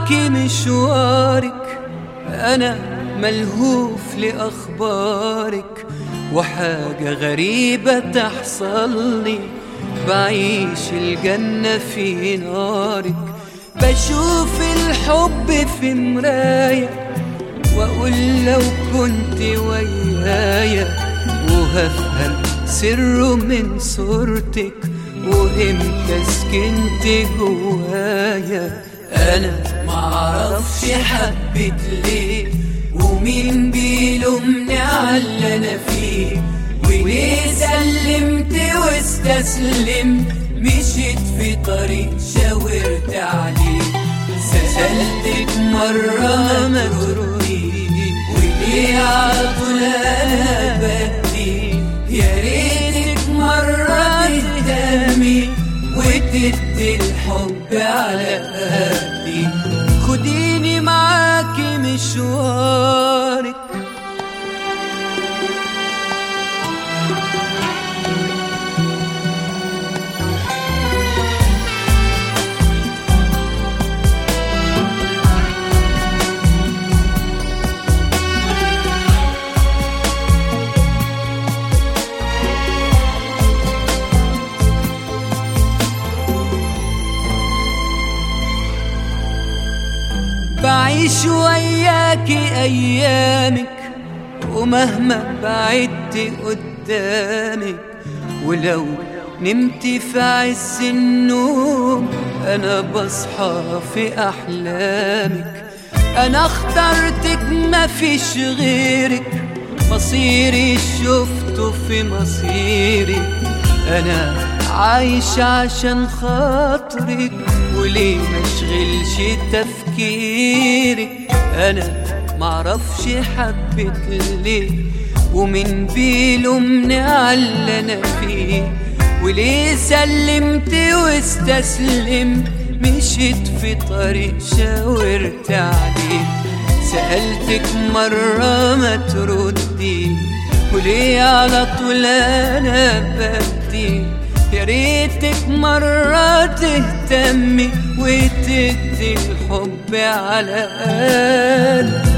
معاكي مشوارك، أنا ملهوف لأخبارك، وحاجة غريبة تحصل لي، بعيش الجنة في نارك. بشوف الحب في مراية وأقول لو كنت ويايا، وهفهم سره من صورتك، وإمتى سكنت جوايا. أنا معرفش حبيت ليه، ومين بيلومني على اللي أنا فيه، وليه سلمت واستسلمت، مشيت في طريق شاورت عليه. سألتك مرة ما تردي، وليه عطول أنا بدي، يا ريتك مرة تهتمي وتدي الحب على قدي. خديني معاكي مشوارك، بعيش وياكي أيامك، ومهما بعدت قدامك، ولو نمت في عز النوم أنا بصحى في أحلامك. أنا اخترتك مفيش غيرك، مصيري شفته في مصيرك. أنا عايش عشان خاطرك، وليه مشغلش تفكيرك. أنا معرفش حبيت ليه، ومين بيلومني على اللي أنا فيه، وليه سلمت واستسلمت، مشيت في طريق شاورت عليه. سألتك مرة ما تردي، وليه على طول أنا بدي، يا ريتك مرة تهتمي وتدي الحب على قد